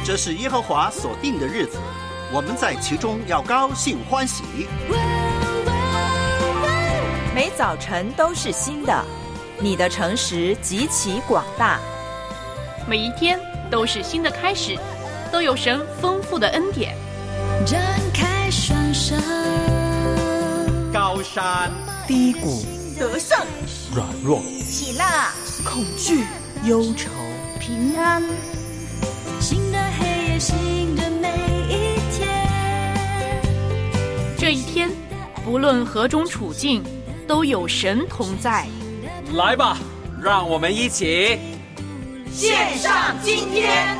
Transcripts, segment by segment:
这是耶和华所定的日子，我们在其中要高兴欢喜。 每早晨都是新的，你的诚实极其广大。 每一天都是新的开始，都有神丰富的恩典。 展开双手， 高山低谷， 得胜软弱， 喜乐恐惧忧愁， 平安，新的黑夜，新的每一天。 这一天不论何种处境，都有神同在。 来吧，让我们一起献上今天。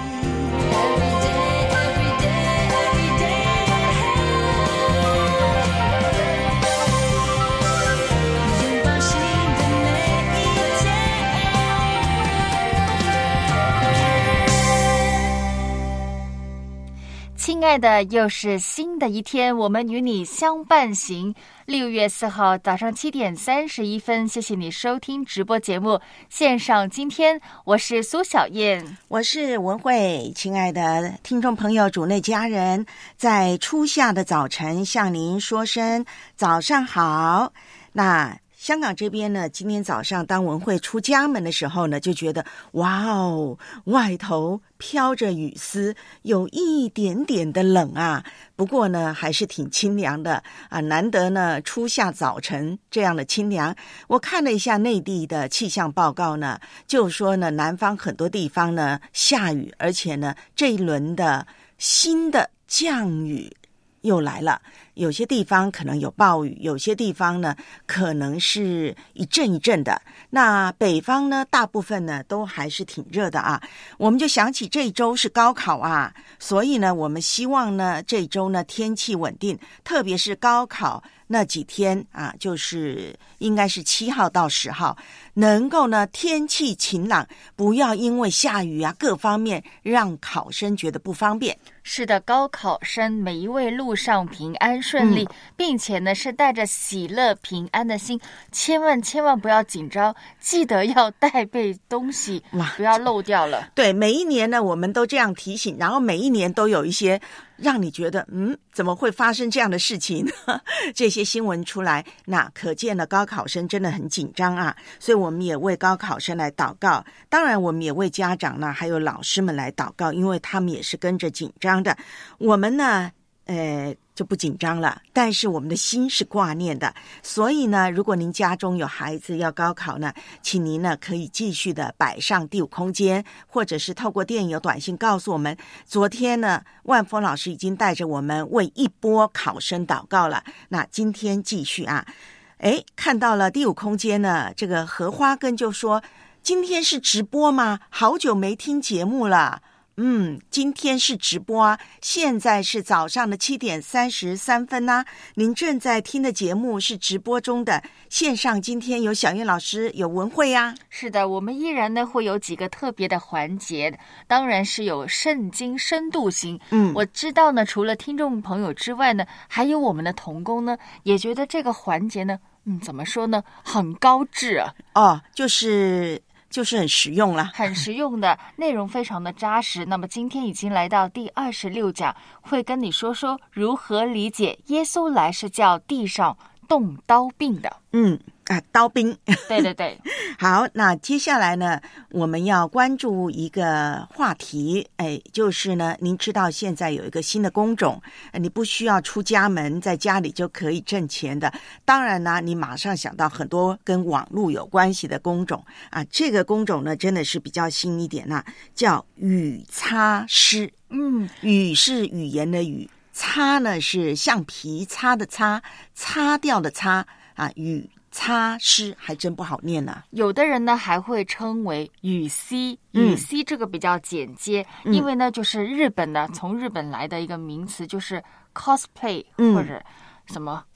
亲爱的，又是新的一天，我们与你相伴行。6月4号早上7点31分，谢谢你收听直播节目线上今天，我是苏小燕， 我是文慧。亲爱的听众朋友，主内家人，在初夏的早晨向您说声早上好。那香港这边呢，今天早上当文慧出家门的时候呢，就觉得哇哦，外头飘着雨丝，有一点点的冷啊。不过呢，还是挺清凉的啊，难得呢初夏早晨这样的清凉。我看了一下内地的气象报告呢，就说呢南方很多地方呢下雨，而且呢这一轮的新的降雨又来了。有些地方可能有暴雨，有些地方呢可能是一阵一阵的。那北方呢大部分呢都还是挺热的啊。我们就想起这一周是高考啊，所以呢我们希望呢这一周呢天气稳定，特别是高考那几天啊，就是应该是7号到10号，能够呢天气晴朗，不要因为下雨啊各方面让考生觉得不方便。 是的，高考生每一位路上平安顺利，并且呢是带着喜乐平安的心，千万不要紧张，记得要带备东西，不要漏掉了。 对，每一年呢我们都这样提醒，然后每一年都有一些让你觉得怎么会发生这样的事情呢？这些新闻出来，那可见了高考生真的很紧张啊，所以我们也为高考生来祷告，当然我们也为家长呢还有老师们来祷告，因为他们也是跟着紧张的。我们呢就不紧张了，但是我们的心是挂念的。所以呢，如果您家中有孩子要高考呢，请您呢可以继续的摆上第5空间，或者是透过电邮短信告诉我们。昨天呢，万峰老师已经带着我们为一波考生祷告了，那今天继续啊。看到了第5空间呢，这个荷花根就说，今天是直播吗？好久没听节目了。今天是直播啊，现在是早上的7点33分啊。您正在听的节目是直播中的线上，今天有小燕老师，有文慧啊。 是的，我们依然呢会有几个特别的环节，当然是有圣经深度型。我知道呢，除了听众朋友之外呢，还有我们的同工呢，也觉得这个环节呢，怎么说呢，很高质啊。 就是很实用了， 很实用的内容，非常的扎实。那么今天已经来到第26讲，会跟你说说如何理解耶稣来是叫地上动刀兵的。 刀兵。 对。 好，那接下来呢，我们要关注一个话题，就是呢，您知道现在有一个新的工种，你不需要出家门，在家里就可以挣钱的。当然呢，你马上想到很多跟网络有关系的工种啊，这个工种呢，真的是比较新一点啊，叫语擦师。语是语言的语，擦呢是橡皮擦的擦，擦掉的擦啊，语擦师还真不好念啊。 有的人呢还会称为语 C，语 C 这个比较简洁，因为呢就是日本的，从日本来的一个名词，就是 cosplay 或者什么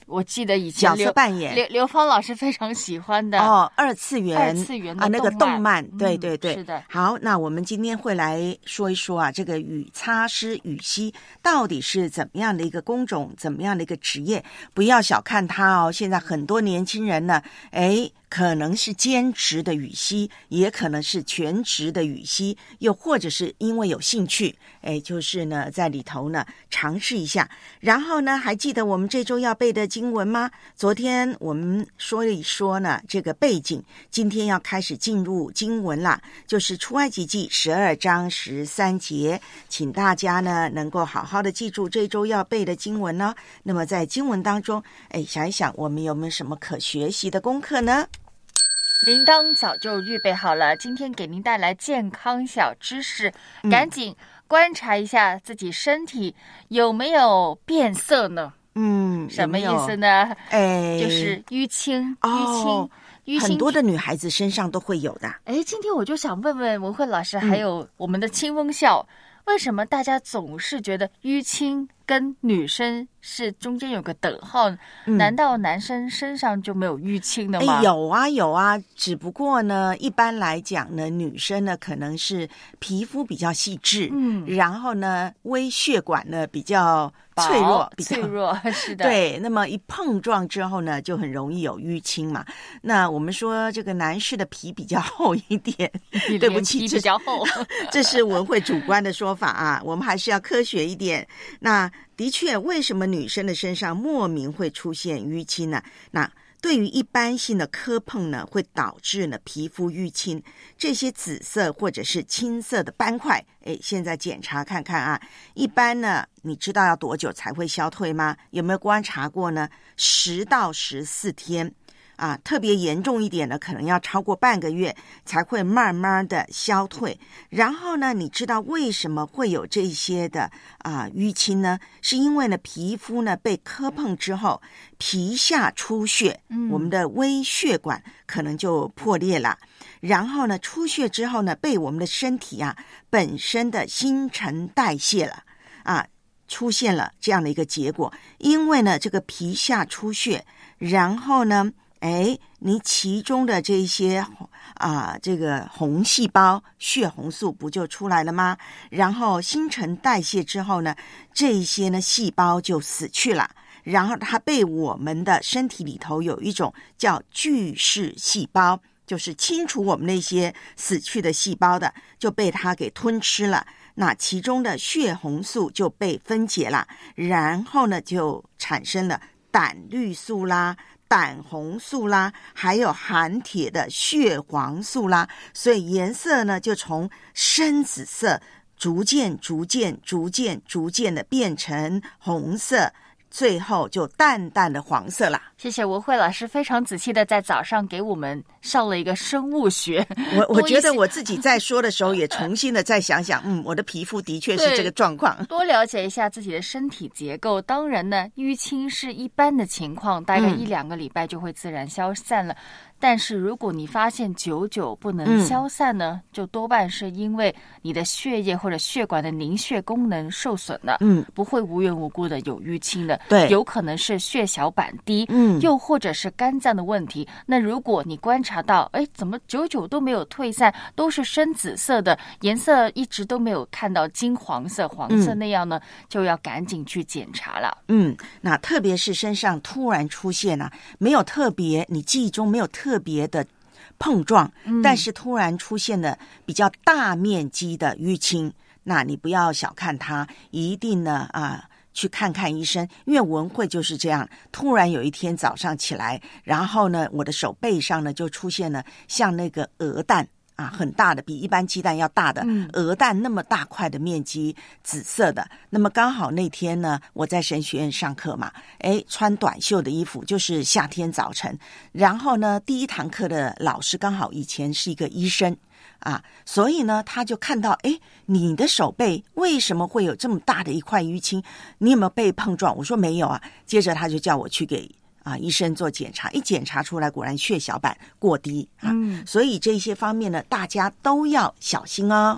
我记得以前角色扮演刘芳老师非常喜欢的二次元的那个动漫，对对对， 是的。 好，那我们今天会来说一说啊，这个雨擦师雨熙到底是怎么样的一个工种，怎么样的一个职业？不要小看它哦，现在很多年轻人呢，可能是兼职的雨熙，也可能是全职的雨熙，又或者是因为有兴趣，就是呢在里头呢尝试一下。然后呢，还记得我们这周要背的经文吗？昨天我们说一说呢这个背景，今天要开始进入经文啦，就是出埃及记12章13节，请大家呢能够好好的记住这周要背的经文呢。那么在经文当中，想一想我们有没有什么可学习的功课呢？ 铃铛早就预备好了，今天给您带来健康小知识，赶紧观察一下自己身体有没有变色呢？什么意思呢？就是淤青，淤青很多的女孩子身上都会有的。 今天我就想问问文慧老师，还有我们的清风校，为什么大家总是觉得淤青跟女生是中间有个等号？难道男生身上就没有淤青的吗？ 有啊，只不过呢，一般来讲呢，女生呢可能是皮肤比较细致，然后呢，微血管呢比较脆弱， 是的， 对。那么一碰撞之后呢，就很容易有淤青嘛。那我们说这个男士的皮比较厚一点，对不起， 皮比较厚， 这是文慧主观的说法啊，我们还是要科学一点。那的确，为什么女生的身上莫名会出现淤青呢？那对于一般性的磕碰呢，会导致呢皮肤淤青，这些紫色或者是青色的斑块，现在检查看看啊。一般呢，你知道要多久才会消退吗？有没有观察过呢？10到14天。特别严重一点的，可能要超过半个月才会慢慢的消退。然后呢，你知道为什么会有这些的淤青呢？是因为呢，皮肤呢被磕碰之后，皮下出血，我们的微血管可能就破裂了。然后呢，出血之后呢，被我们的身体本身的新陈代谢了出现了这样的一个结果。因为呢，这个皮下出血，然后呢，你其中的这些这个红细胞血红素不就出来了吗？然后新陈代谢之后呢，这些呢细胞就死去了，然后它被我们的身体里头有一种叫巨噬细胞，就是清除我们那些死去的细胞的，就被它给吞吃了。那其中的血红素就被分解了，然后呢就产生了胆绿素啦、胆红素啦，还有含铁的血黄素啦，所以颜色呢就从深紫色逐渐的变成红色，最后就淡淡的黄色了。 谢谢文慧老师非常仔细的在早上给我们上了一个生物学。 我觉得我自己在说的时候也重新的再想想，我的皮肤的确是这个状况。 多了解一下自己的身体结构。当然呢，淤青是一般的情况，大概1-2个礼拜就会自然消散了。但是如果你发现久久不能消散呢，就多半是因为你的血液或者血管的凝血功能受损了。不会无缘无故的有淤青的。 对， 有可能是血小板低，又或者是肝脏的问题。那如果你观察到，怎么久久都没有退散，都是深紫色的颜色，一直都没有看到金黄色、黄色那样呢，就要赶紧去检查了。 那特别是身上突然出现没有特别，你记忆中没有特别的碰撞，但是突然出现了比较大面积的淤青，那你不要小看它，一定呢去看看医生。因为文慧就是这样，突然有一天早上起来，然后呢我的手背上呢就出现了像那个鹅蛋很大的，比一般鸡蛋要大的鹅蛋那么大块的面积，紫色的。那么刚好那天呢我在神学院上课嘛，穿短袖的衣服，就是夏天早晨，然后呢第一堂课的老师刚好以前是一个医生所以呢他就看到你的手背为什么会有这么大的一块淤青，你有没有被碰撞？我说没有接着他就叫我去给医生做检查，一检查出来果然血小板过低所以这些方面呢大家都要小心哦。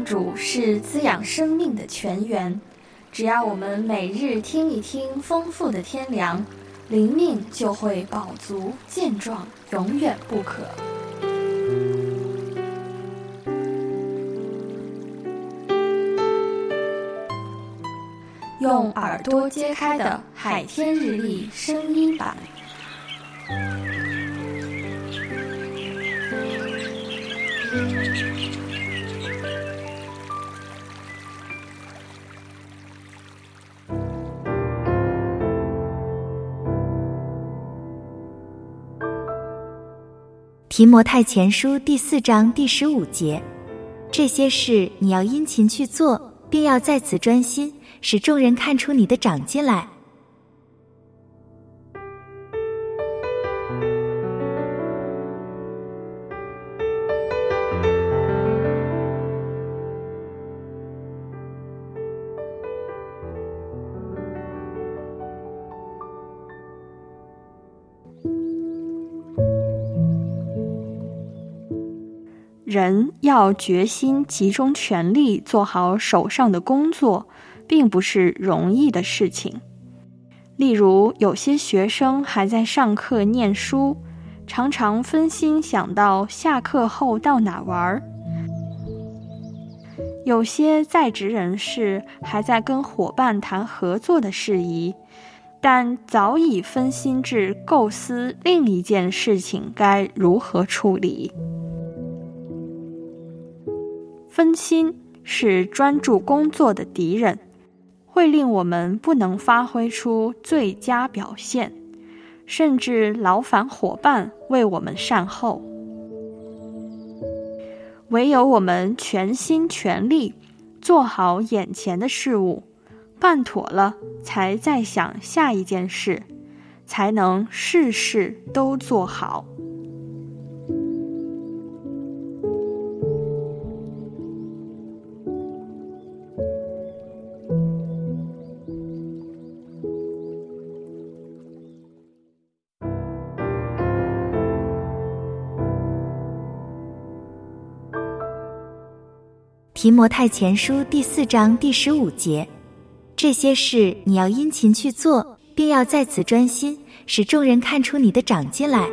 上主是滋养生命的泉源，只要我们每日听一听丰富的天粮，灵命就会饱足健壮，永远不渴。用耳朵揭开的海天日历声音版。 提摩太前书第4章第15节，这些事你要殷勤去做，并要在此专心，使众人看出你的长进来。 人要决心集中全力做好手上的工作，并不是容易的事情。例如，有些学生还在上课念书，常常分心想到下课后到哪玩；有些在职人士还在跟伙伴谈合作的事宜，但早已分心至构思另一件事情该如何处理。分心是专注工作的敌人，会令我们不能发挥出最佳表现，甚至劳烦伙伴为我们善后。唯有我们全心全力做好眼前的事物，办妥了才再想下一件事，才能事事都做好。 提摩太前书第4章第15节，这些事你要殷勤去做，并要在此专心，使众人看出你的长进来。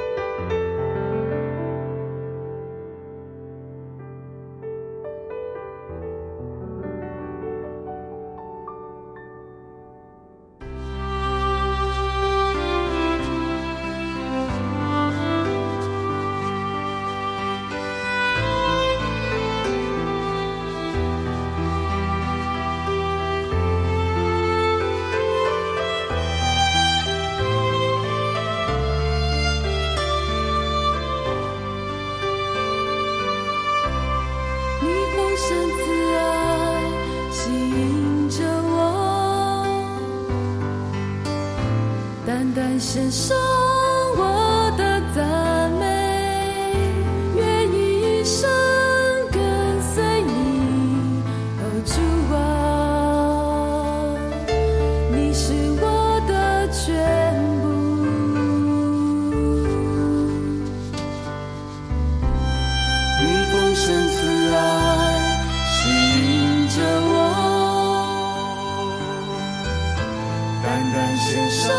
献上我的赞美，愿意一生跟随你，主啊，你是我的全部。你丰盛慈爱吸引着我，单单献上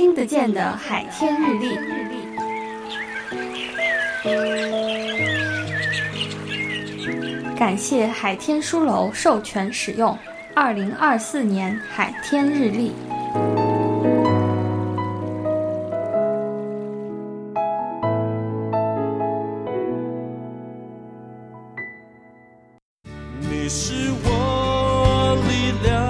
听得见的海天日历。感谢海天书楼授权使用2024年海天日历。 你是我力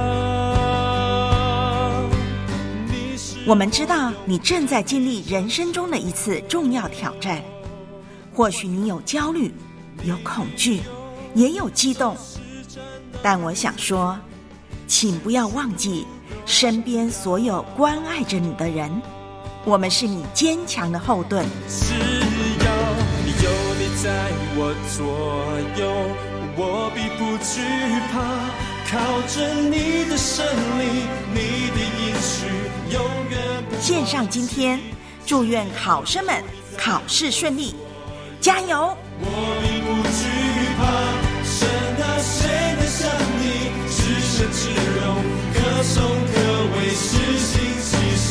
量。 我们知道你正在经历人生中的一次重要挑战，或许你有焦虑，有恐惧，也有激动，但我想说，请不要忘记身边所有关爱着你的人，我们是你坚强的后盾。 只要有你在我左右，我必不惧怕，靠着你的胜利，你的应许永远不。 线上今天，祝愿考生们考试顺利，加油！ 我必不惧怕，神啊，谁能像你，至圣至荣，可颂可畏，施行其事。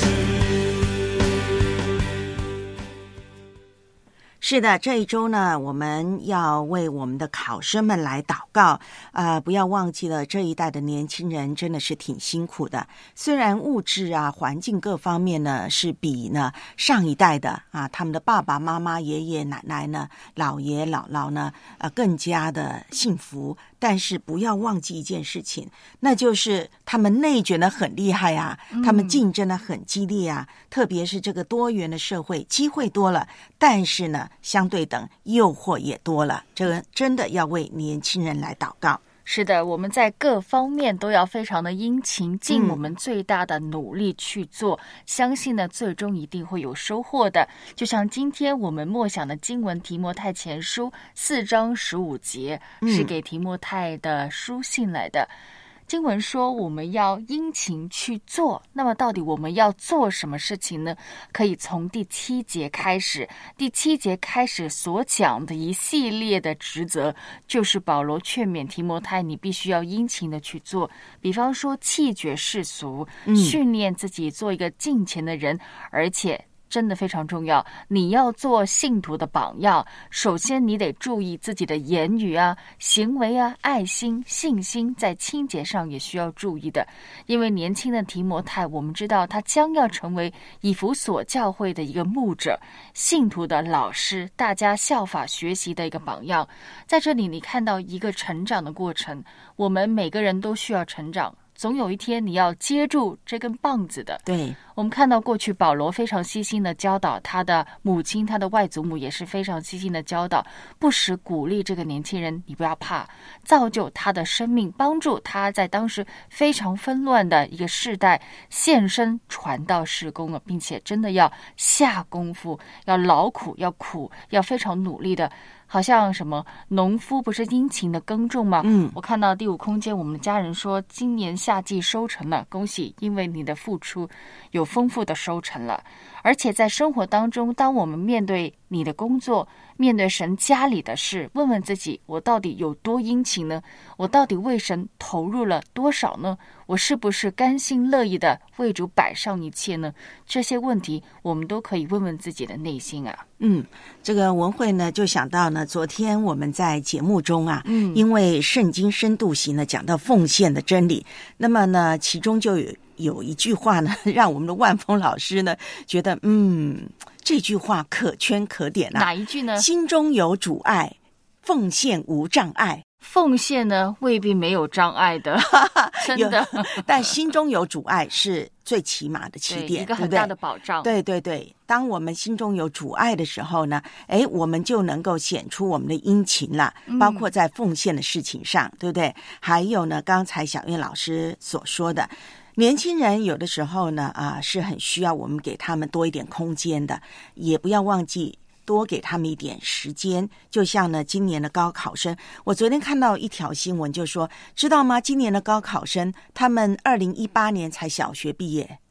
是的，这一周呢，我们要为我们的考生们来祷告。不要忘记了，这一代的年轻人真的是挺辛苦的。虽然物质啊、环境各方面呢是比呢上一代的他们的爸爸妈妈、爷爷奶奶呢、姥爷姥姥呢更加的幸福。但是不要忘记一件事情，那就是他们内卷的很厉害啊，他们竞争的很激烈啊，特别是这个多元的社会，机会多了，但是呢，相对等诱惑也多了，这个真的要为年轻人来祷告。 是的，我们在各方面都要非常的殷勤，尽我们最大的努力去做，相信呢最终一定会有收获的。就像今天我们默想的经文提摩太前书4章15节，是给提摩太的书信来的。经文说我们要殷勤去做，那么到底我们要做什么事情呢？可以从第7节开始。第7节开始所讲的一系列的职责，就是保罗劝勉提摩太，你必须要殷勤的去做。比方说弃绝世俗，训练自己做一个敬虔的人，而且真的非常重要，你要做信徒的榜样。首先你得注意自己的言语啊、行为啊、爱心、信心，在清洁上也需要注意的。因为年轻的提摩太，我们知道他将要成为以弗所教会的一个牧者，信徒的老师，大家效法学习的一个榜样。在这里你看到一个成长的过程，我们每个人都需要成长，总有一天你要接住这根棒子的。 对， 我们看到过去保罗非常细心的教导他的母亲，他的外祖母也是非常细心的教导，不时鼓励这个年轻人，你不要怕，造就他的生命，帮助他在当时非常纷乱的一个世代献身传道事工了，并且真的要下功夫，要劳苦，要苦，要非常努力的。好像什么农夫不是殷勤的耕种吗？我看到第5空间我们的家人说今年夏季收成了，恭喜，因为你的付出有丰富的收成了。而且在生活当中，当我们面对你的工作，面对神家里的事，问问自己，我到底有多殷勤呢？我到底为神投入了多少呢？我是不是甘心乐意的为主摆上一切呢？这些问题我们都可以问问自己的内心啊。 这个文慧呢就想到呢，昨天我们在节目中因为圣经深度型呢讲到奉献的真理，那么呢其中就有一句话呢让我们的万峰老师呢觉得这句话可圈可点啊。 哪一句呢？ 心中有主爱，奉献无障碍。 奉献呢未必没有障碍的真的但心中有主爱是最起码的起点， 一个很大的保障。 对对对，当我们心中有主爱的时候呢，我们就能够显出我们的殷勤了，包括在奉献的事情上，对不对？还有呢，刚才小燕老师所说的，年轻人有的时候呢是很需要我们给他们多一点空间的，也不要忘记多给他们一点时间。就像呢今年的高考生，我昨天看到一条新闻就说，知道吗？今年的高考生他们2018年才小学毕业，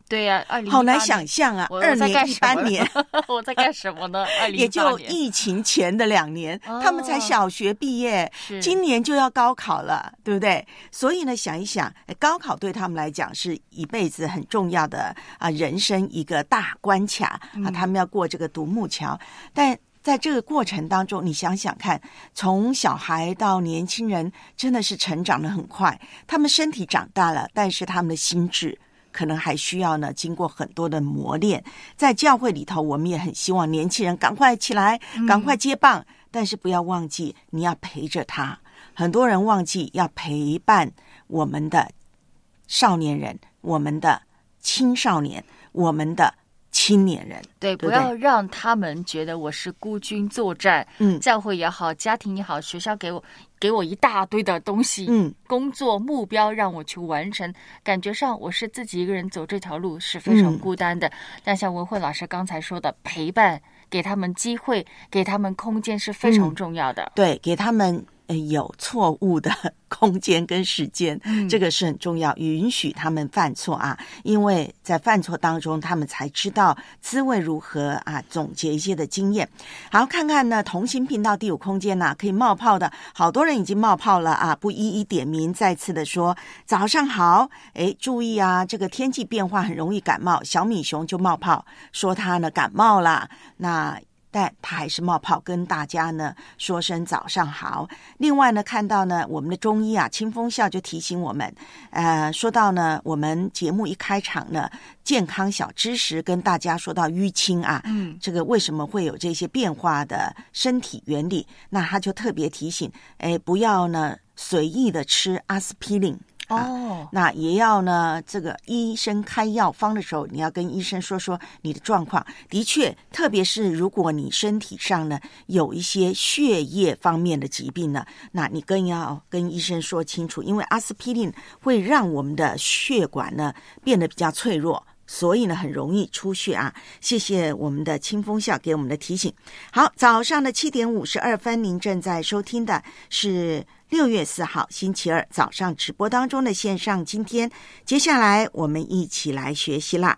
对呀，2018 好难想象啊！2年1年， 我在干什么呢？2018年也就疫情前的2年，他们才小学毕业，今年就要高考了，对不对？所以呢，想一想，高考对他们来讲是一辈子很重要的人生一个大关卡他们要过这个独木桥，但在这个过程当中，你想想看，从小孩到年轻人，真的是成长得很快。他们身体长大了，但是他们的心智可能还需要呢经过很多的磨练。在教会里头，我们也很希望年轻人赶快起来，赶快接棒，但是不要忘记你要陪着他。很多人忘记要陪伴我们的少年人，我们的青少年，我们的青年人， 对，不要让他们觉得我是孤军作战。教会也好，家庭也好，学校给我一大堆的东西，工作目标让我去完成，感觉上我是自己一个人走这条路是非常孤单的。但像文慧老师刚才说的，陪伴，给他们机会，给他们空间是非常重要的。 对，给他们有错误的空间跟时间，这个是很重要，允许他们犯错因为在犯错当中他们才知道滋味如何总结一些的经验。好，看看呢同心频道第5空间可以冒泡的好多人已经冒泡了不一一点名，再次的说早上好，注意这个天气变化很容易感冒，小米熊就冒泡说他呢感冒啦，但他还是冒泡跟大家呢说声早上好。另外呢，看到呢我们的中医清风笑就提醒我们，说到呢我们节目一开场呢健康小知识跟大家说到淤青这个为什么会有这些变化的身体原理，那他就特别提醒，不要呢随意的吃阿司匹林。那也要呢这个医生开药方的时候，你要跟医生说说你的状况。的确，特别是如果你身体上呢有一些血液方面的疾病呢，那你更要跟医生说清楚，因为阿司匹林会让我们的血管呢变得比较脆弱，所以呢很容易出血谢谢我们的清风笑给我们的提醒。好，早上的7点52分，您正在收听的是6月4号星期二早上直播当中的线上今天。接下来我们一起来学习啦。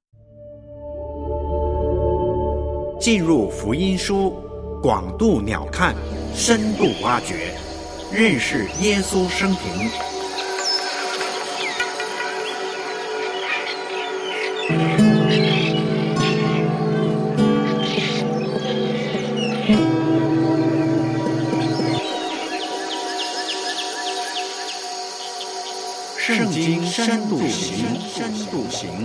进入福音书，广度鸟瞰，深度挖掘，认识耶稣生平。圣经深度行，深度行。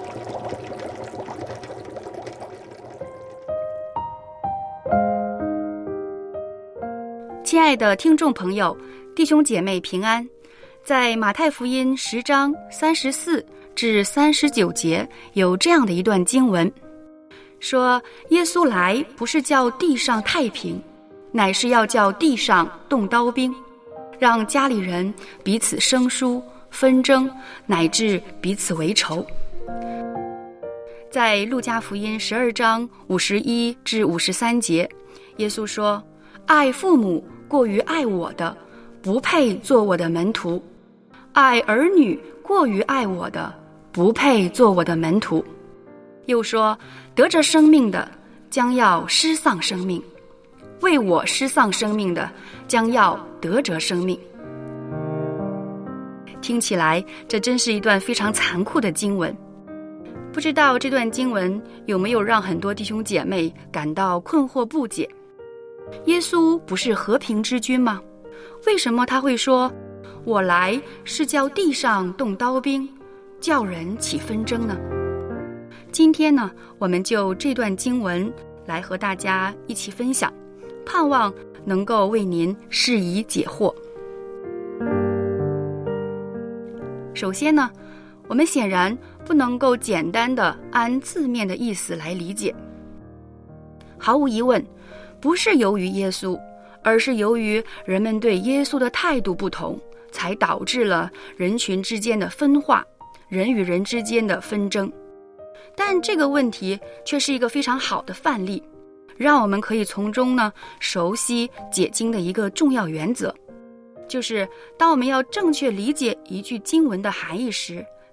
亲爱的听众朋友，弟兄姐妹平安。在马太福音10章34至39节有这样的一段经文，说耶稣来不是叫地上太平，乃是要叫地上动刀兵，让家里人彼此生疏纷争，乃至彼此为仇。在路加福音12章51至53节，耶稣说，爱父母过于爱我的，不配做我的门徒；爱儿女过于爱我的，不配做我的门徒。又说，得着生命的将要失丧生命，为我失丧生命的将要得着生命。听起来这真是一段非常残酷的经文，不知道这段经文有没有让很多弟兄姐妹感到困惑不解。耶稣不是和平之君吗？为什么他会说，我来是叫地上动刀兵，叫人起纷争呢？今天呢，我们就这段经文来和大家一起分享，盼望能够为您释疑解惑。首先呢，我们显然不能够简单的按字面的意思来理解。毫无疑问，不是由于耶稣，而是由于人们对耶稣的态度不同，才导致了人群之间的分化，人与人之间的纷争。但这个问题却是一个非常好的范例，让我们可以从中呢熟悉解经的一个重要原则，就是当我们要正确理解一句经文的含义时，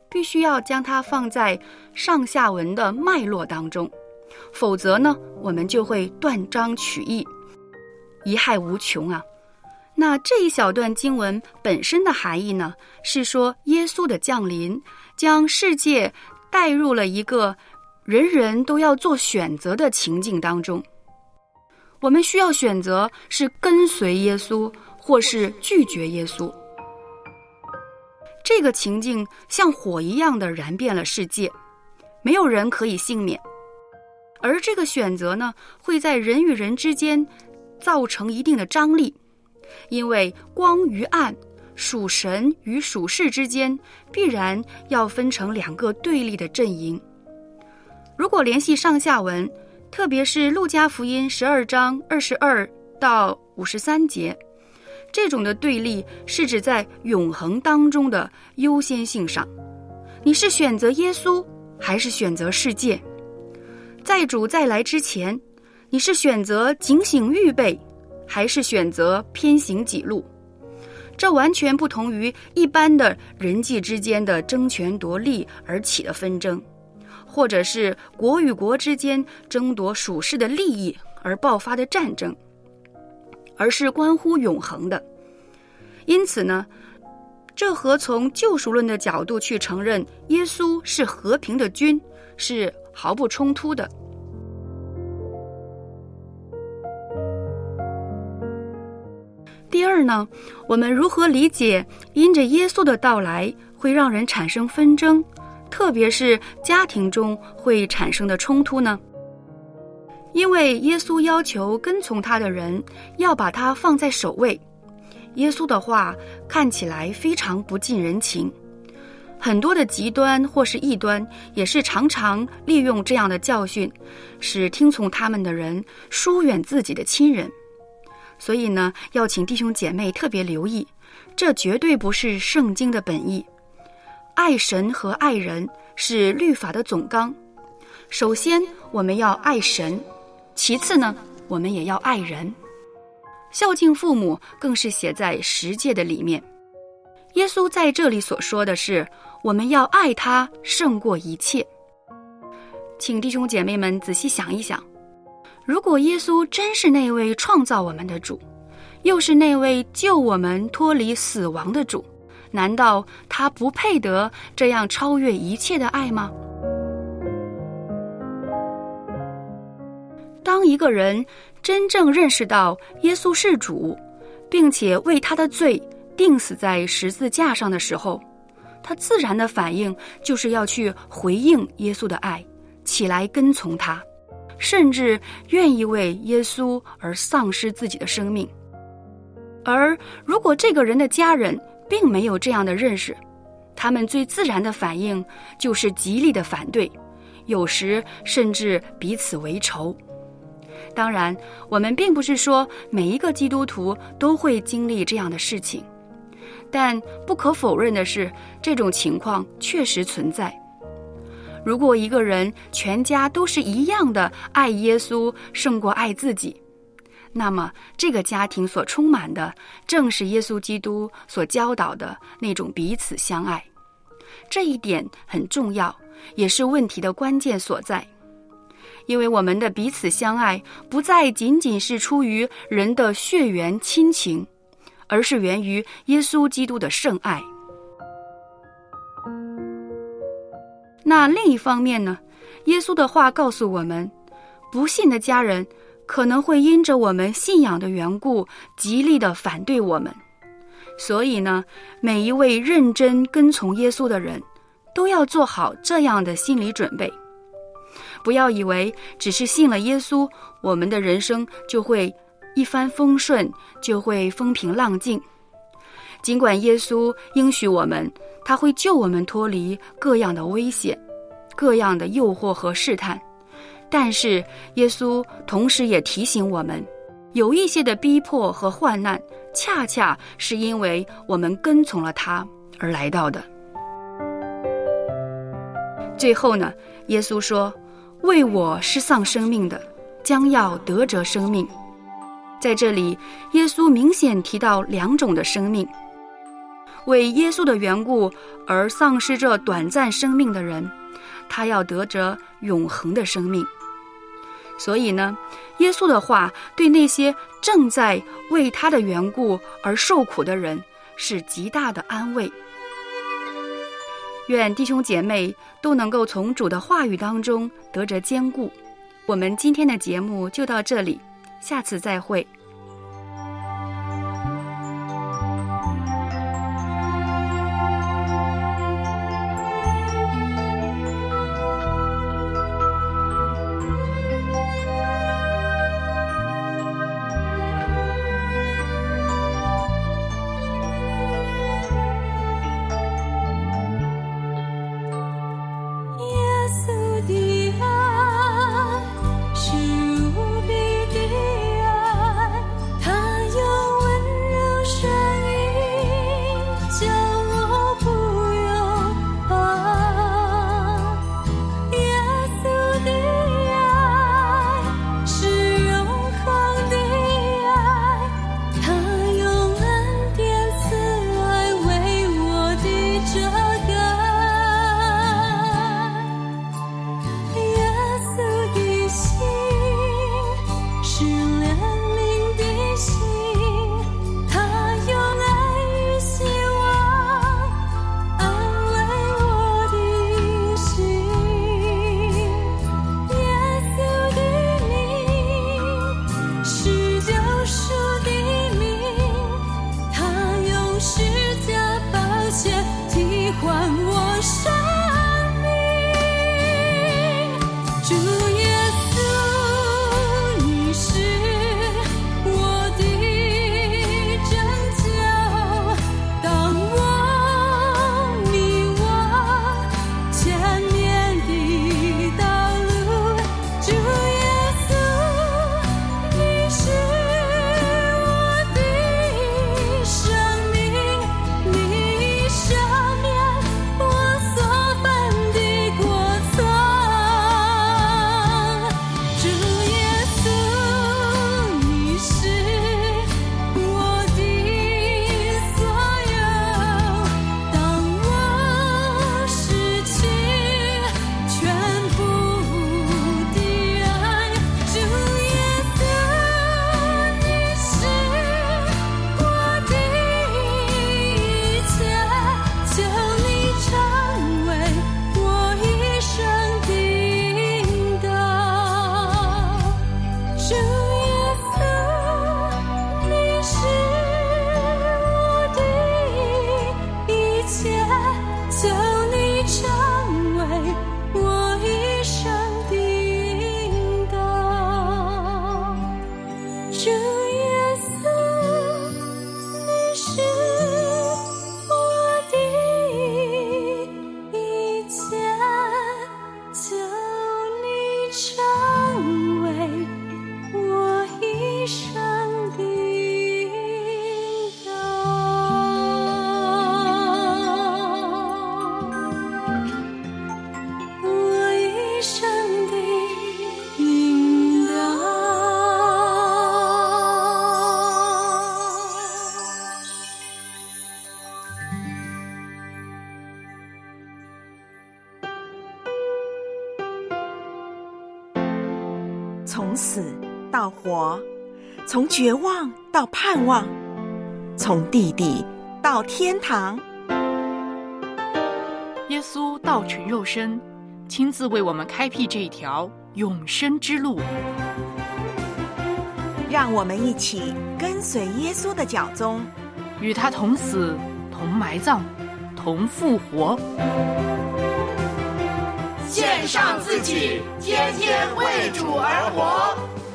必须要将它放在上下文的脉络当中，否则呢，我们就会断章取义，贻害无穷啊。那这一小段经文本身的含义呢，是说耶稣的降临将世界带入了一个人人都要做选择的情境当中。我们需要选择是跟随耶稣，或是拒绝耶稣。这个情境像火一样的燃遍了世界，没有人可以幸免。而这个选择呢，会在人与人之间造成一定的张力，因为光与暗，属神与属世之间必然要分成两个对立的阵营。如果联系上下文，特别是路加福音12章22到53节，这种的对立是指在永恒当中的优先性上，你是选择耶稣还是选择世界？在主再来之前，你是选择警醒预备还是选择偏行己路？这完全不同于一般的人际之间的争权夺利而起的纷争，或者是国与国之间争夺属世的利益而爆发的战争，而是关乎永恒的。因此呢，这和从救赎论的角度去承认耶稣是和平的君是毫不冲突的。第二呢，我们如何理解因着耶稣的到来会让人产生纷争，特别是家庭中会产生的冲突呢？因为耶稣要求跟从他的人要把他放在首位，耶稣的话看起来非常不近人情，很多的极端或是异端也是常常利用这样的教训，使听从他们的人疏远自己的亲人。所以呢，要请弟兄姐妹特别留意，这绝对不是圣经的本意。爱神和爱人是律法的总纲，首先我们要爱神，其次呢，我们也要爱人。孝敬父母更是写在十诫的里面。耶稣在这里所说的是，我们要爱他胜过一切。请弟兄姐妹们仔细想一想，如果耶稣真是那位创造我们的主，又是那位救我们脱离死亡的主，难道他不配得这样超越一切的爱吗？当一个人真正认识到耶稣是主，并且为他的罪钉死在十字架上的时候，他自然的反应就是要去回应耶稣的爱，起来跟从他，甚至愿意为耶稣而丧失自己的生命。而如果这个人的家人并没有这样的认识，他们最自然的反应就是极力的反对，有时甚至彼此为仇。当然，我们并不是说每一个基督徒都会经历这样的事情，但不可否认的是，这种情况确实存在。如果一个人全家都是一样的爱耶稣胜过爱自己，那么这个家庭所充满的正是耶稣基督所教导的那种彼此相爱。这一点很重要，也是问题的关键所在。因为我们的彼此相爱不再仅仅是出于人的血缘亲情，而是源于耶稣基督的圣爱。那另一方面呢，耶稣的话告诉我们，不信的家人可能会因着我们信仰的缘故极力的反对我们。所以呢，每一位认真跟从耶稣的人都要做好这样的心理准备。不要以为只是信了耶稣，我们的人生就会一帆风顺，就会风平浪静。尽管耶稣应许我们，他会救我们脱离各样的危险、各样的诱惑和试探，但是耶稣同时也提醒我们，有一些的逼迫和患难，恰恰是因为我们跟从了他而来到的。最后呢，耶稣说，为我失丧生命的，将要得着生命。在这里，耶稣明显提到两种的生命。 为耶稣的缘故而丧失这短暂生命的人，他要得着永恒的生命。所以呢，耶稣的话对那些正在为他的缘故而受苦的人是极大的安慰。愿弟兄姐妹都能够从主的话语当中得着坚固。我们今天的节目就到这里，下次再会。 从死到活，从绝望到盼望，从地底到天堂。 耶稣道成肉身，亲自为我们开辟这一条永生之路。 让我们一起跟随耶稣的脚踪， 与他同死，同埋葬，同复活。 献上自己，天天为主而活。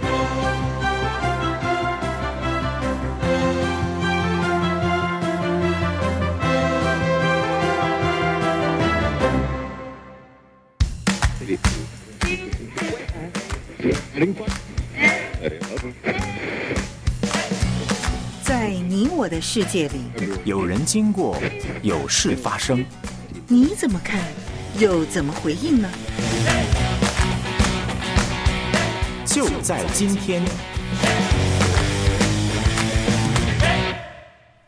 在你我的世界里， 有人经过，有事发生， 你怎么看？又怎么回应呢？ 就在今天。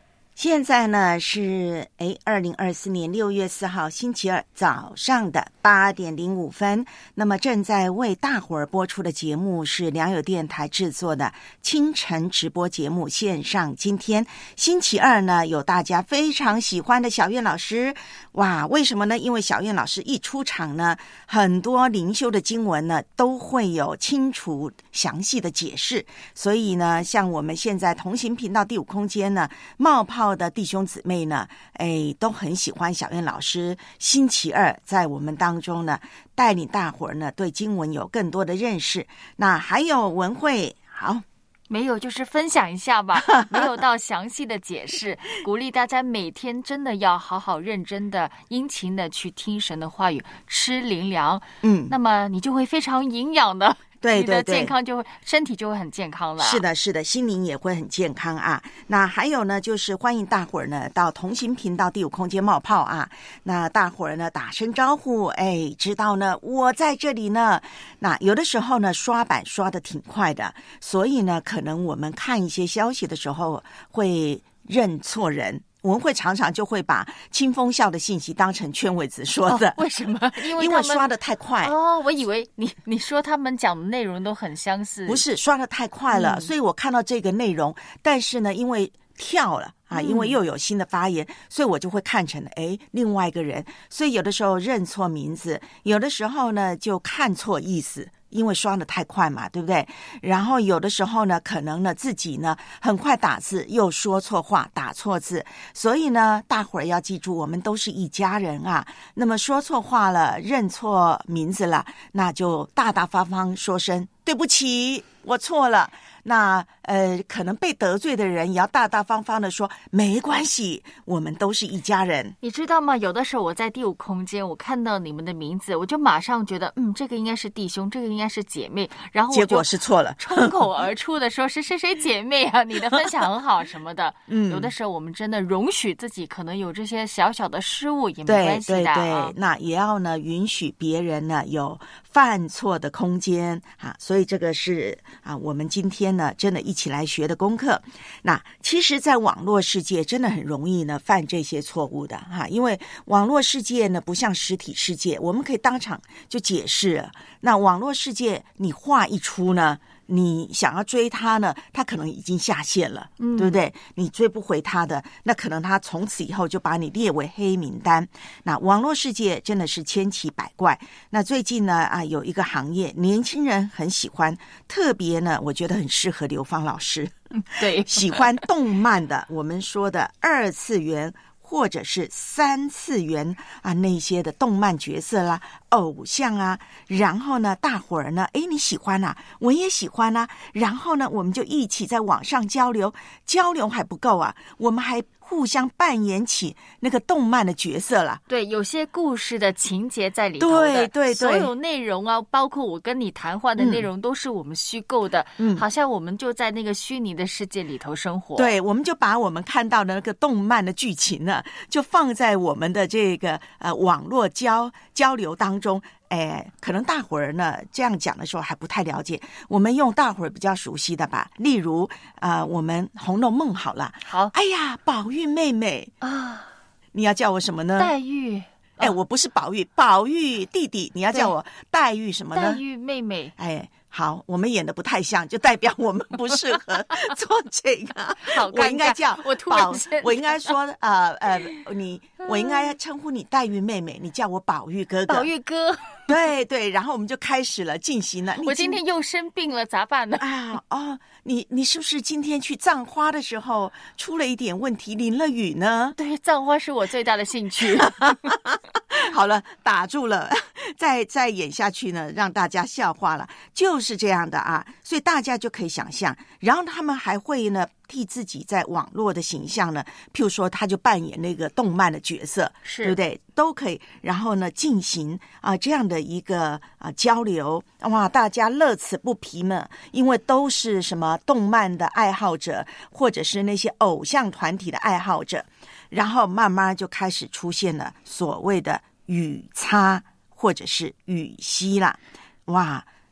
现在呢是2024年6月4号星期二早上的8点05分。那么正在为大伙儿播出的节目是良友电台制作的清晨直播节目线上。今天星期二呢，有大家非常喜欢的小燕老师。哇，为什么呢？因为小燕老师一出场呢，很多灵修的经文呢都会有清楚详细的解释。所以呢，像我们现在同行频道第5空间呢，冒泡的弟兄姊妹呢，都很喜欢小燕老师星期二在我们当中呢，带领大伙儿呢对经文有更多的认识。那还有文慧，好。 没有，就是分享一下吧，没有到详细的解释，鼓励大家每天真的要好好认真的、殷勤的去听神的话语，吃灵粮，那么你就会非常营养的。 对对对， 你的健康就会，身体就会很健康了。 是的，是的，心灵也会很健康啊。那还有呢，就是欢迎大伙儿呢到同行频道第5空间冒泡啊。那大伙儿呢打声招呼，知道呢我在这里呢。那有的时候呢刷版刷得挺快的，所以呢可能我们看一些消息的时候会认错人。我们会常常就会把清风笑的信息当成劝慰子说的。 为什么？因为刷得太快。 我以为你说他们讲的内容都很相似。 不是，刷得太快了，所以我看到这个内容，但是呢因为跳了啊，因为又有新的发言，所以我就会看成另外一个人，所以有的时候认错名字，有的时候呢就看错意思，因为刷得太快嘛，对不对？然后有的时候呢可能呢自己呢很快打字又说错话，打错字，所以呢大伙儿要记住，我们都是一家人啊。那么说错话了，认错名字了，那就大大方方说声对不起，我错了。那可能被得罪的人也要大大方方的说没关系，我们都是一家人。 你知道吗？有的时候我在第5空间，我看到你们的名字，我就马上觉得这个应该是弟兄，这个应该是姐妹，然后我就结果是错了， 冲口而出的说是谁姐妹啊，你的分享很好什么的。有的时候我们真的容许自己可能有这些小小的失误也没关系的。 对，那也要呢允许别人呢有犯错的空间啊。所以这个是我们今天呢真的一起来学的功课。那其实在网络世界真的很容易呢犯这些错误的因为网络世界呢不像实体世界，我们可以当场就解释了。那网络世界你话一出呢，你想要追他呢，他可能已经下线了，对不对？你追不回他的，那可能他从此以后就把你列为黑名单。那网络世界真的是千奇百怪。那最近呢有一个行业年轻人很喜欢，特别呢我觉得很适合刘芳老师。 对， 喜欢动漫的，我们说的2次元或者是3次元那些的动漫角色啦、偶像啊，然后呢大伙儿呢你喜欢啊，我也喜欢啊，然后呢我们就一起在网上交流还不够啊，我们还互相扮演起那个动漫的角色了。 对，有些故事的情节在里头的。对，所有内容啊，包括我跟你谈话的内容都是我们虚构的，好像我们就在那个虚拟的世界里头生活。 对，我们就把我们看到的那个动漫的剧情呢，就放在我们的这个网络交流当中。可能大伙儿呢这样讲的时候还不太了解，我们用大伙儿比较熟悉的吧。例如我们《红楼梦》好了， 好， 哎呀，宝玉妹妹啊，你要叫我什么呢？ 黛玉。 我不是宝玉，宝玉弟弟，你要叫我黛玉什么呢？ 黛玉妹妹。 好，我们演的不太像，就代表我们不适合做这个。 好， 我应该叫我应该说我应该称呼你黛玉妹妹，你叫我宝玉哥哥。 宝玉哥。 对，然后我们就开始了进行了。 我今天又生病了，咋办呢？ 你是不是今天去葬花的时候出了一点问题，淋了雨呢？ 对，葬花是我最大的兴趣。 好了，打住了，再演下去呢，让大家笑话了，就是这样的啊。所以大家就可以想象，然后他们还会呢替自己在网络的形象呢，譬如说他就扮演那个动漫的角色，对不对？都可以，然后呢进行这样的一个交流，哇，大家乐此不疲呢，因为都是什么动漫的爱好者，或者是那些偶像团体的爱好者，然后慢慢就开始出现了所谓的语差或者是语息啦。哇，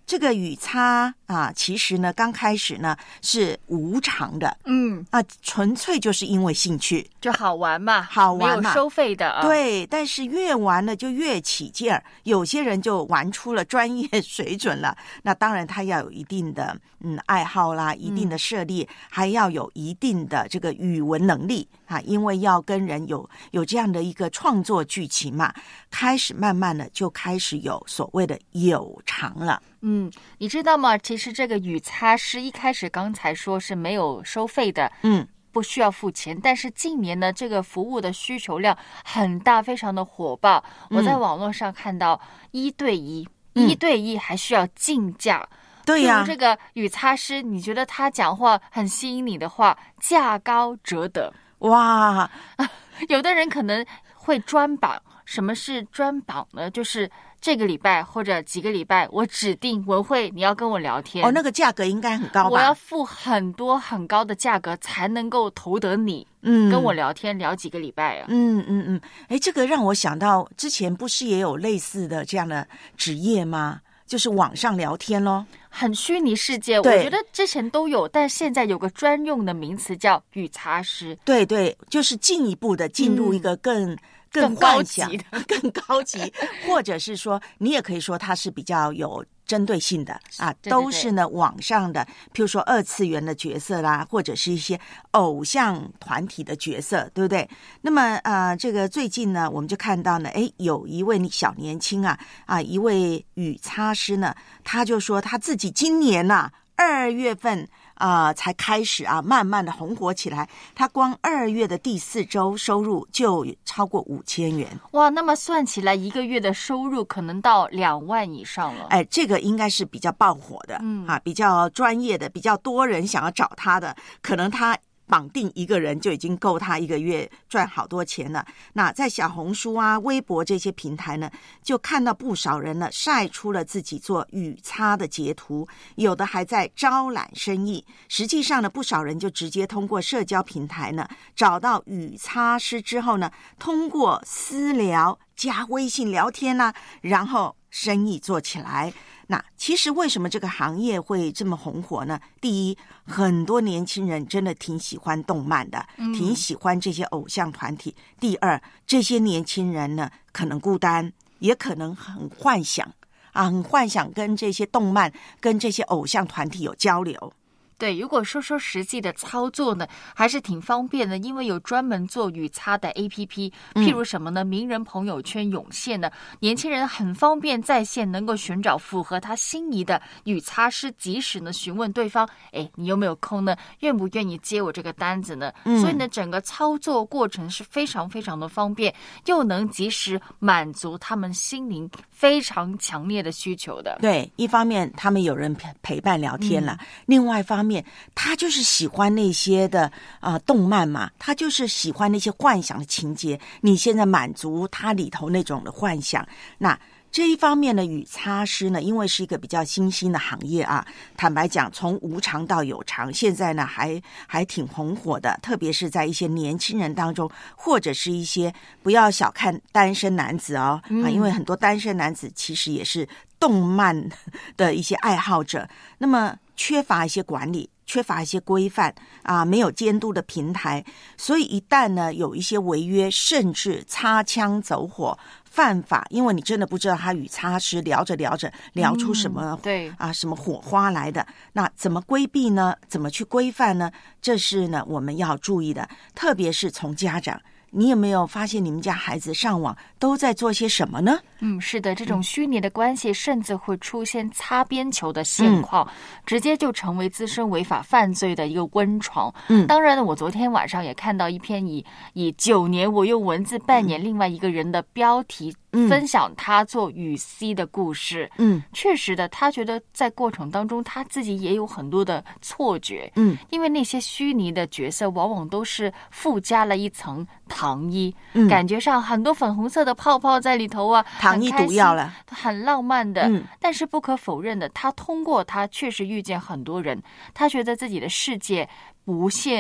这个语擦啊，其实呢，刚开始呢是无偿的，纯粹就是因为兴趣， 就好玩嘛， 好玩嘛， 没有收费的啊。 对，但是越玩呢就越起劲儿，有些人就玩出了专业水准了。那当然他要有一定的爱好啦，一定的涉猎，还要有一定的这个语文能力啊，因为要跟人有这样的一个创作剧情嘛，开始慢慢的就开始有所谓的有偿了。 你知道吗？其实这个语擦师一开始刚才说是没有收费的，不需要付钱，但是近年呢，这个服务的需求量很大，非常的火爆。我在网络上看到1对1，1对1还需要竞价。 对呀， 这个语擦师，你觉得他讲话很吸引你的话，价高者得。 哇， 有的人可能会专榜。什么是专榜呢？就是这个礼拜或者几个礼拜，我指定文慧你要跟我聊天。 那个价格应该很高吧？ 我要付很多很高的价格才能够投得你跟我聊天聊几个礼拜啊。 这个让我想到之前不是也有类似的这样的职业吗？就是网上聊天咯， 很虚拟世界。我觉得之前都有，但现在有个专用的名词叫语擦师。 对，就是进一步的进入一个更高级的更高级，或者是说你也可以说它是比较有针对性的啊，都是呢网上的，譬如说2次元的角色啦，或者是一些偶像团体的角色，对不对？那么这个最近呢，我们就看到呢，有一位小年轻一位语擦师呢，他就说他自己今年2月份才开始慢慢的红火起来。他光2月的第4周收入就超过5000元。 哇，那么算起来一个月的收入可能到2万以上了。 这个应该是比较爆火的，比较专业的，比较多人想要找他的，可能他绑定一个人就已经够他一个月赚好多钱了。那在小红书微博这些平台呢，就看到不少人呢晒出了自己做语擦的截图，有的还在招揽生意。实际上呢，不少人就直接通过社交平台呢找到语擦师之后呢，通过私聊加微信聊天然后生意做起来。那其实为什么这个行业会这么红火呢？第一，很多年轻人真的挺喜欢动漫的，挺喜欢这些偶像团体。第二，这些年轻人呢可能孤单，也可能很幻想跟这些动漫跟这些偶像团体有交流。 对，如果说实际的操作呢，还是挺方便的，因为有专门做语擦的 APP， 譬如什么呢？名人朋友圈涌现呢，年轻人很方便在线能够寻找符合他心仪的语擦师，及时呢询问对方，你有没有空呢？愿不愿意接我这个单子呢？所以呢，整个操作过程是非常非常的方便，又能及时满足他们心灵非常强烈的需求的。 对，一方面他们有人陪伴聊天了，另外一方面他就是喜欢那些的动漫嘛，他就是喜欢那些幻想的情节，你现在满足他里头那种的幻想。那这一方面呢，语擦师呢，因为是一个比较新兴的行业坦白讲，从无偿到有偿，现在呢还挺红火的，特别是在一些年轻人当中，或者是一些不要小看单身男子因为很多单身男子其实也是动漫的一些爱好者，那么缺乏一些管理，缺乏一些规范没有监督的平台，所以一旦呢有一些违约，甚至擦枪走火犯法，因为你真的不知道他语擦师聊着聊着聊出什么什么火花来的。那怎么规避呢？怎么去规范呢？这是呢我们要注意的，特别是从家长。你有没有发现你们家孩子上网都在做些什么呢？ 是的，这种虚拟的关系甚至会出现擦边球的现况，直接就成为滋生违法犯罪的一个温床。当然呢，我昨天晚上也看到一篇以9年我用文字扮演另外一个人的标题分享他做语 C 的故事。确实的，他觉得在过程当中他自己也有很多的错觉。因为那些虚拟的角色往往都是附加了一层糖衣，感觉上很多粉红色的泡泡在里头糖衣毒药了， 很浪漫的。但是不可否认的，他通过他确实遇见很多人，他觉得自己的世界无限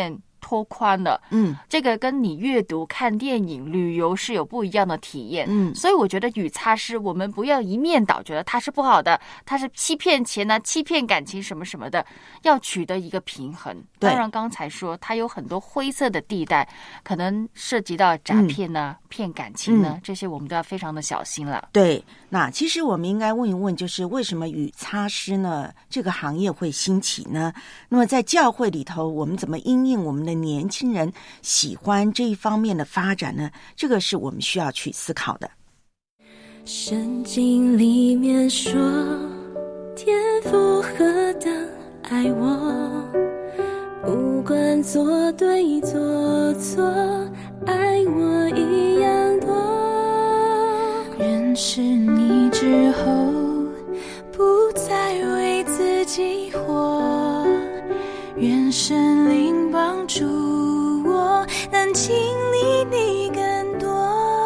拓宽了。这个跟你阅读、看电影、旅游是有不一样的体验。所以我觉得语擦失，我们不要一面倒，觉得它是不好的，它是欺骗钱啊、欺骗感情什么什么的，要取得一个平衡。当然，刚才说它有很多灰色的地带，可能涉及到诈骗呢、骗感情呢，这些我们都要非常的小心了。 对，那其实我们应该问一问，就是为什么语擦师呢这个行业会兴起呢？那么在教会里头，我们怎么因应我们的年轻人喜欢这一方面的发展呢？这个是我们需要去思考的。 圣经里面说，天父何等爱我，不管做对做错，爱我一样多。认识你之后，不再为自己活，愿神灵帮助我，能经历你更多。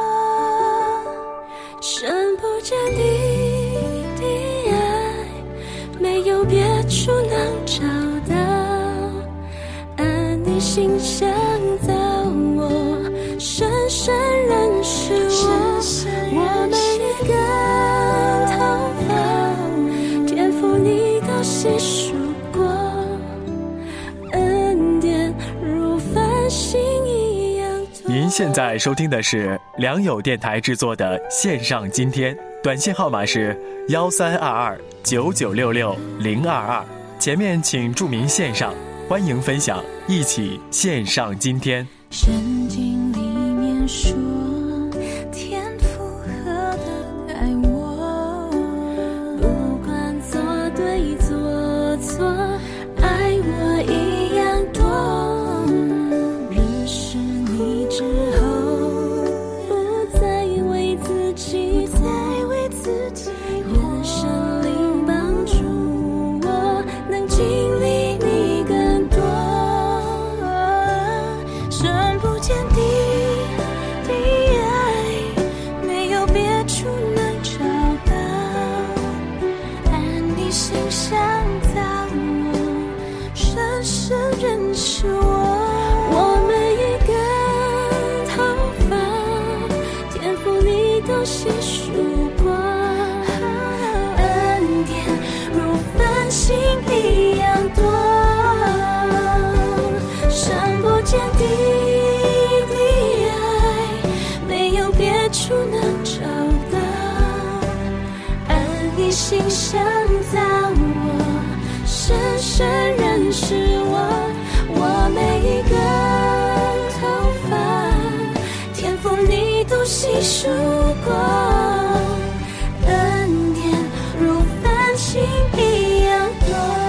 深不见底的爱，没有别处能找到，按你心想造我，深深认识我，我每一根头发，天赋你都细数过，恩典如繁星一样多。 您现在收听的是良友电台制作的线上今天，短信号码是13229966-022，前面请注明线上，欢迎分享，一起线上今天。 圣经里面说，天父何等爱我，不管做对做错，爱我一样多。认识你之后，不再为自己活，愿神灵帮助我，能经历你更多。深不见底的爱，没有别处能找到，按你心想造我，深深认识我每一根头发，天赋你都细数过，恩典如繁星一样多。深不见底的爱，没有别处能找到，按你心想造我，深深认识我每一根头发，天赋你都细数过，恩典如繁星一样多。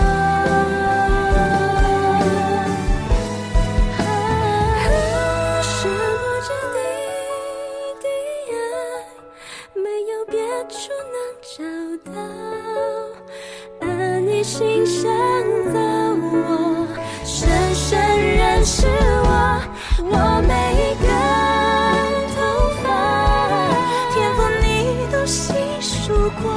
心想造我，深深认识我每一根头发，天赋你都细数过，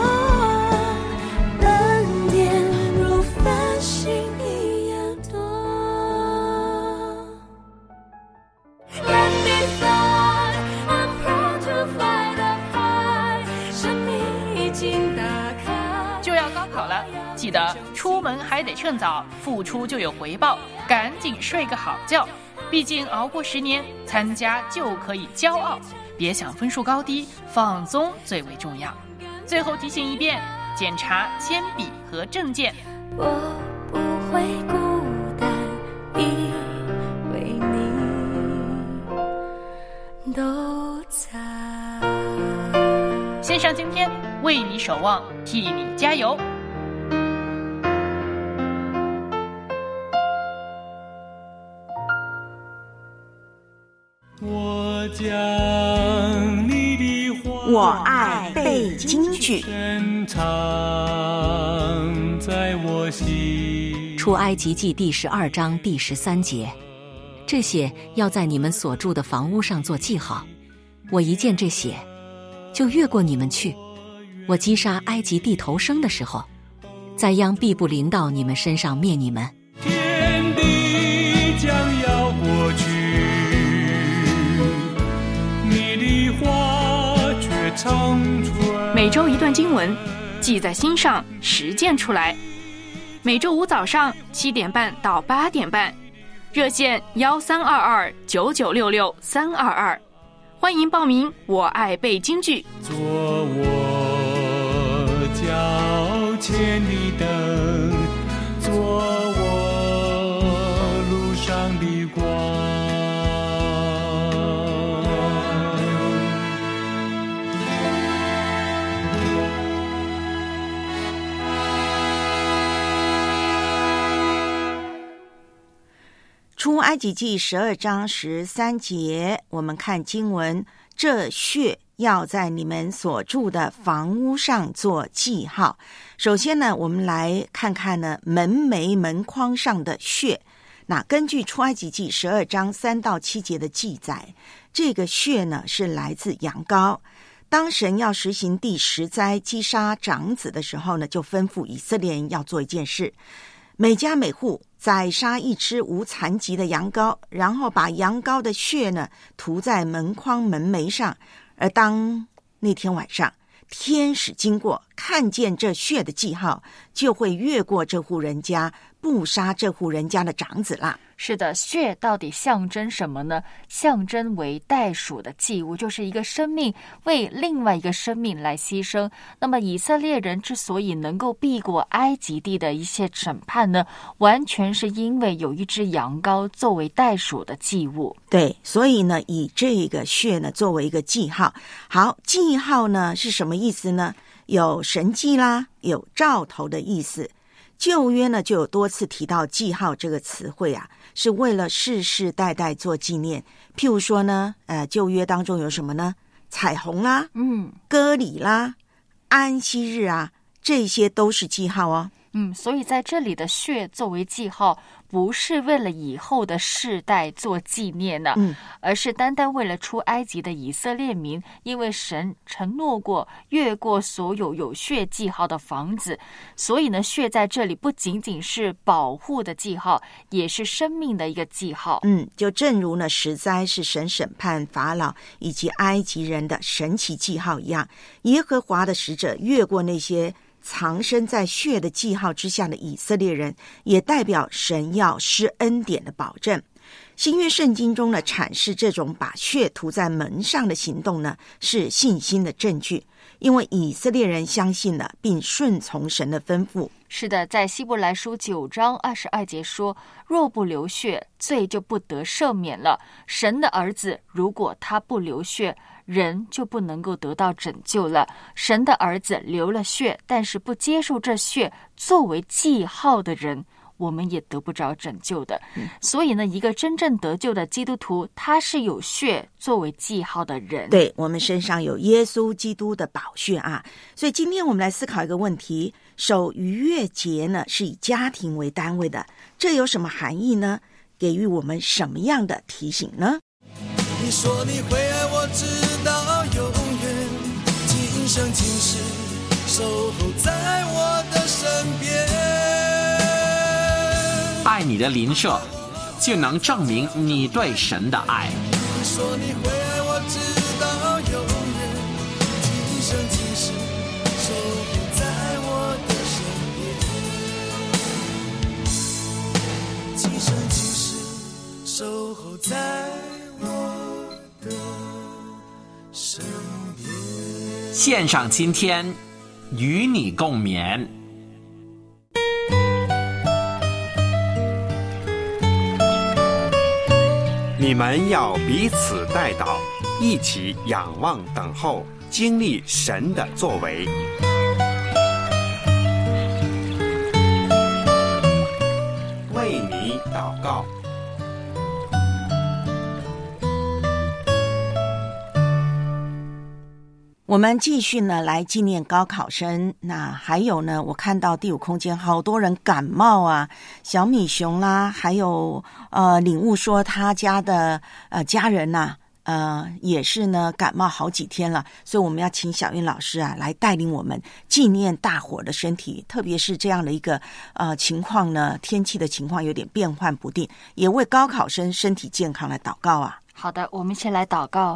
恩典如繁星一样多。Let me fly, I'm proud to fly the high， 生命已经打开。 就要高考了，记得出门还得趁早，付出就有回报，赶紧睡个好觉。毕竟熬过10年，参加就可以骄傲。别想分数高低，放松最为重要。最后提醒一遍，检查铅笔和证件。 我不会孤单，因为你都在。 线上今天为你守望，替你加油。 我将你的话， 我爱背京剧， 深藏在我心。 出埃及记第12章第13节，这血要在你们所住的房屋上做记号。我一见这血，就越过你们去。我击杀埃及地头生的时候，灾殃必不临到你们身上，灭你们。 天地将要过每周一段经文，记在心上，实践出来。每周五早上7点半到8点半，热线13229966-322，欢迎报名。我爱背京剧。 做我脚前的灯，做我路上的光。 出埃及记12章13节，我们看经文，这穴要在你们所住的房屋上做记号。首先呢，我们来看看呢门楣门框上的穴。那根据出埃及记12章3到7节的记载，这个穴呢是来自羊羔。当神要实行第10灾击杀长子的时候呢，就吩咐以色列人要做一件事，每家每户宰杀一只无残疾的羊羔，然后把羊羔的血呢涂在门框门楣上。而当那天晚上天使经过，看见这血的记号，就会越过这户人家，不杀这户人家的长子啦。 是的，血到底象征什么呢？象征为代赎的祭物，就是一个生命为另外一个生命来牺牲。那么以色列人之所以能够避过埃及地的一切审判呢，完全是因为有一只羊羔作为代赎的祭物。 对，所以呢，以这个血呢作为一个记号。好，记号呢是什么意思呢？有神迹啦，有兆头的意思。旧约呢就有多次提到记号这个词汇啊，是为了世世代代做纪念。譬如说呢，旧约当中有什么呢？彩虹啦，割礼啦，安息日啊，这些都是记号哦。 所以在这里的血作为记号，不是为了以后的世代做纪念呢，而是单单为了出埃及的以色列民，因为神承诺过越过所有有血记号的房子，所以呢，血在这里不仅仅是保护的记号，也是生命的一个记号。 就正如呢10灾是神审判法老以及埃及人的神奇记号一样，耶和华的使者越过那些藏身在血的记号之下的以色列人，也代表神要施恩典的保证。新约圣经中呢阐释这种把血涂在门上的行动呢，是信心的证据，因为以色列人相信了并顺从神的吩咐。 是的，在希伯来书9章22节说，若不流血，罪就不得赦免了。神的儿子如果他不流血，人就不能够得到拯救了。神的儿子流了血，但是不接受这血作为记号的人，我们也得不着拯救的。所以呢，一个真正得救的基督徒，他是有血作为记号的人。 对，我们身上有耶稣基督的宝血啊。所以今天我们来思考一个问题，守逾越节呢是以家庭为单位的，这有什么含义呢？给予我们什么样的提醒呢？ 你说你会爱我直到永远，今生今世守候在我的身边。 爱你的邻舍，就能证明你对神的爱。 你说你会爱我直到永远，今生今世守候在我的身边，今生今世守候在我的身边。 献上今天，与你共勉。 你们要彼此代祷，一起仰望等候，经历神的作为。为你祷告。 我们继续呢来纪念高考生。那还有呢，我看到第5空间好多人感冒啊，小米熊啦，还有领悟说他家的家人呐也是呢感冒好几天了，所以我们要请小韵老师啊来带领我们纪念大伙的身体，特别是这样的一个情况呢，天气的情况有点变幻不定，也为高考生身体健康来祷告啊。 好的，我们一起来祷告。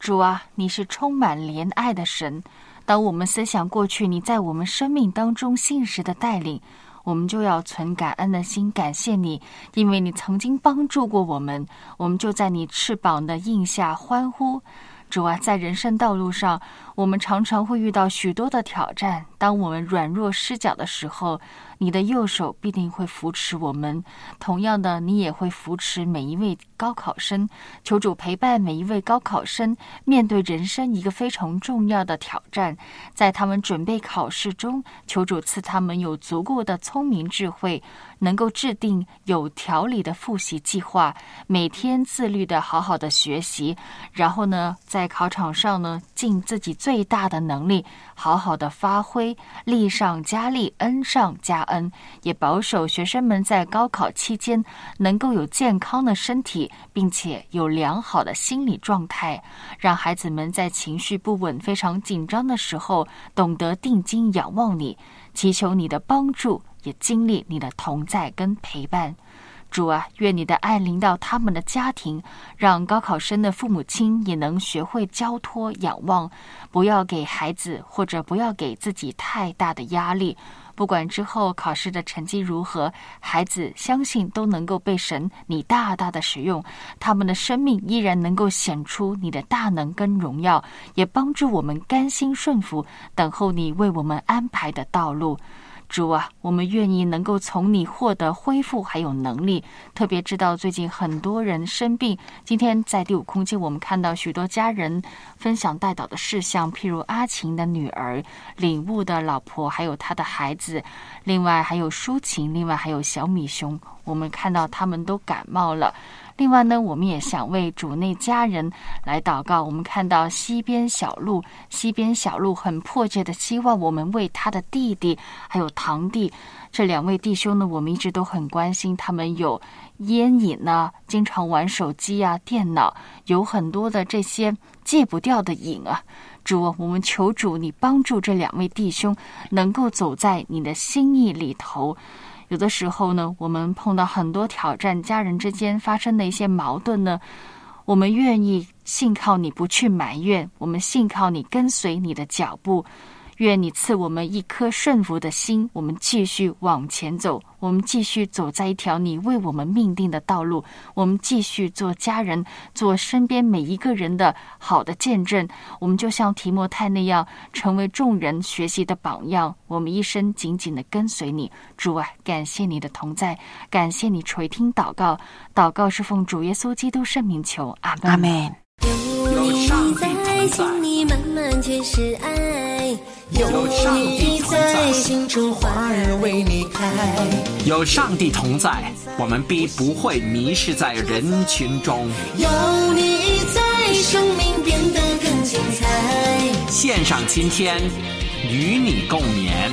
主啊，你是充满怜爱的神，当我们思想过去你在我们生命当中信实的带领，我们就要存感恩的心，感谢你，因为你曾经帮助过我们，我们就在你翅膀的荫下欢呼。主啊，在人生道路上，我们常常会遇到许多的挑战，当我们软弱失脚的时候，你的右手必定会扶持我们。同样的，你也会扶持每一位高考生，求主陪伴每一位高考生面对人生一个非常重要的挑战，在他们准备考试中，求主赐他们有足够的聪明智慧，能够制定有条理的复习计划，每天自律的好好的学习，然后呢，在考场上呢，尽自己最大的能力，好好的发挥，力上加力，恩上加恩，也保守学生们在高考期间能够有健康的身体，并且有良好的心理状态，让孩子们在情绪不稳、非常紧张的时候，懂得定睛仰望你，祈求你的帮助，也经历你的同在跟陪伴。主啊，愿你的爱临到他们的家庭，让高考生的父母亲也能学会交托仰望，不要给孩子或者不要给自己太大的压力。不管之后考试的成绩如何，孩子相信都能够被神你大大的使用，他们的生命依然能够显出你的大能跟荣耀，也帮助我们甘心顺服，等候你为我们安排的道路。主啊，我们愿意能够从你获得恢复还有能力，特别知道最近很多人生病，今天在第五空间我们看到许多家人分享代祷的事项，譬如阿晴的女儿、领悟的老婆还有他的孩子，另外还有抒情，另外还有小米熊，我们看到他们都感冒了。另外呢，我们也想为主内家人来祷告。我们看到西边小路很迫切的希望我们为他的弟弟还有堂弟，这两位弟兄呢，我们一直都很关心，他们有烟瘾啊，经常玩手机啊、电脑，有很多的这些戒不掉的瘾啊。主啊，我们求主你帮助这两位弟兄能够走在你的心意里头。有的时候呢，我们碰到很多挑战，家人之间发生的一些矛盾呢，我们愿意信靠你，不去埋怨，我们信靠你，跟随你的脚步。愿你赐我们一颗顺服的心，我们继续往前走，我们继续走在一条你为我们命定的道路，我们继续做家人，做身边每一个人的好的见证，我们就像提摩太那样，成为众人学习的榜样，我们一生紧紧的跟随你。主啊，感谢你的同在，感谢你垂听祷告，祷告是奉主耶稣基督圣名求，阿们。 阿们。 有上帝同在， 你慢慢全是爱， 有上帝同在， 心中花儿为你开。 有上帝同在，我们必不会迷失在人群中。 有你在，生命变得更精彩。 献上今天，与你共勉。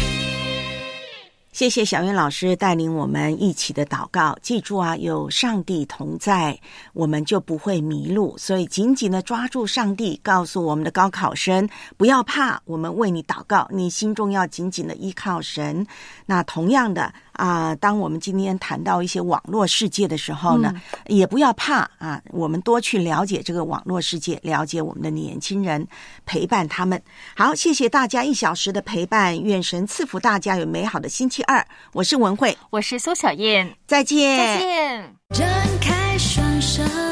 谢谢小云老师带领我们一起的祷告，记住啊，有上帝同在，我们就不会迷路，所以紧紧的抓住上帝，告诉我们的高考生不要怕，我们为你祷告，你心中要紧紧的依靠神。那同样的当我们今天谈到一些网络世界的时候呢，也不要怕我们多去了解这个网络世界，了解我们的年轻人，陪伴他们。好，谢谢大家1小时的陪伴，愿神赐福大家有美好的星期二。我是文慧， 我是苏小燕， 再见， 再见。 张开双手。